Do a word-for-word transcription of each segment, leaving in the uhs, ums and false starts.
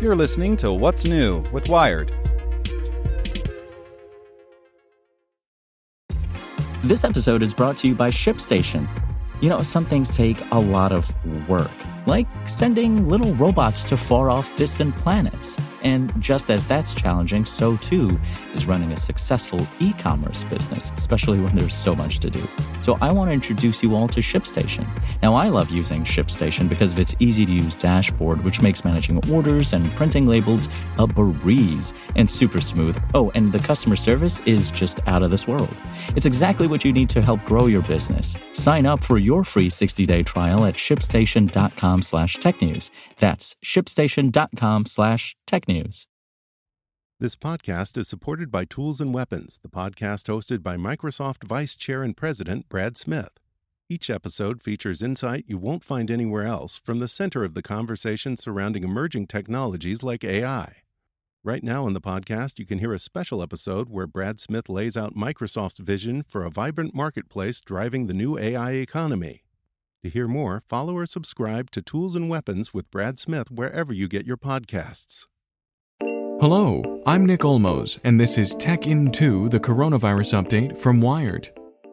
You're listening to What's New with Wired. This episode is brought to you by ShipStation. You know, some things take a lot of work, like sending little robots to far-off distant planets. And just as that's challenging, so too is running a successful e-commerce business, especially when there's so much to do. So I want to introduce you all to ShipStation. Now, I love using ShipStation because of its easy-to-use dashboard, which makes managing orders and printing labels a breeze and super smooth. Oh, and the customer service is just out of this world. It's exactly what you need to help grow your business. Sign up for your free sixty-day trial at shipstation.com slash technews. That's shipstation.com slash technews. This podcast is supported by Tools and Weapons, the podcast hosted by Microsoft Vice Chair and President Brad Smith. Each episode features insight you won't find anywhere else from the center of the conversation surrounding emerging technologies like A I. Right now in the podcast, you can hear a special episode where Brad Smith lays out Microsoft's vision for a vibrant marketplace driving the new A I economy. To hear more, follow or subscribe to Tools and Weapons with Brad Smith wherever you get your podcasts. Hello, I'm Nick Olmos, and this is Tech In two, the coronavirus update from Wired.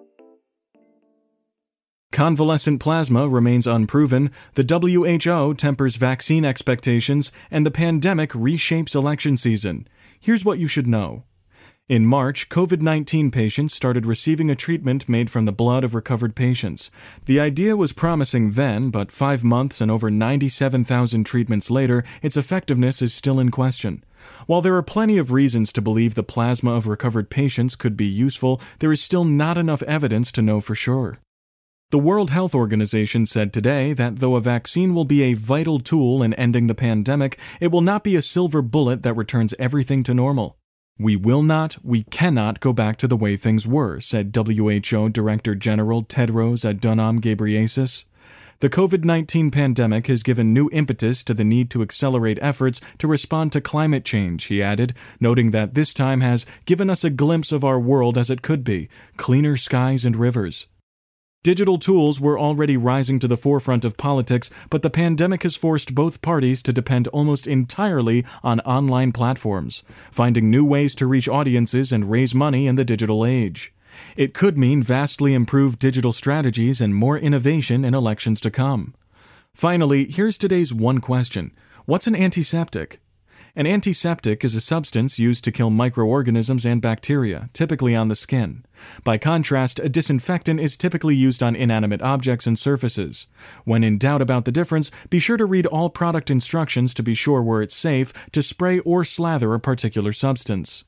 Convalescent plasma remains unproven, the W H O tempers vaccine expectations, and the pandemic reshapes election season. Here's what you should know. In March, COVID nineteen patients started receiving a treatment made from the blood of recovered patients. The idea was promising then, but five months and over ninety-seven thousand treatments later, its effectiveness is still in question. While there are plenty of reasons to believe the plasma of recovered patients could be useful, there is still not enough evidence to know for sure. The World Health Organization said today that though a vaccine will be a vital tool in ending the pandemic, it will not be a silver bullet that returns everything to normal. We will not, we cannot go back to the way things were, said W H O Director General Tedros Adhanom Ghebreyesus. The COVID nineteen pandemic has given new impetus to the need to accelerate efforts to respond to climate change, he added, noting that this time has given us a glimpse of our world as it could be, cleaner skies and rivers. Digital tools were already rising to the forefront of politics, but the pandemic has forced both parties to depend almost entirely on online platforms, finding new ways to reach audiences and raise money in the digital age. It could mean vastly improved digital strategies and more innovation in elections to come. Finally, here's today's one question. What's an antiseptic? An antiseptic is a substance used to kill microorganisms and bacteria, typically on the skin. By contrast, a disinfectant is typically used on inanimate objects and surfaces. When in doubt about the difference, be sure to read all product instructions to be sure where it's safe to spray or slather a particular substance.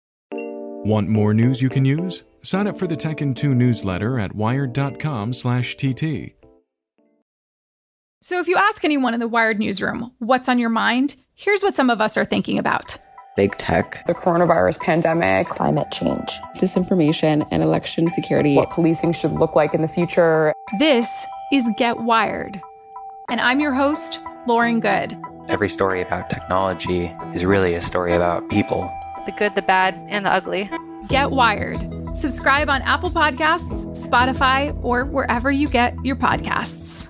Want more news you can use? Sign up for the Tech In two newsletter at wired.com slash TT. So if you ask anyone in the Wired newsroom, what's on your mind? Here's what some of us are thinking about. Big tech. The coronavirus pandemic. Climate change. Disinformation and election security. What policing should look like in the future. This is Get Wired. And I'm your host, Lauren Good. Every story about technology is really a story about people. The good, the bad, and the ugly. Get Wired. Subscribe on Apple Podcasts, Spotify, or wherever you get your podcasts.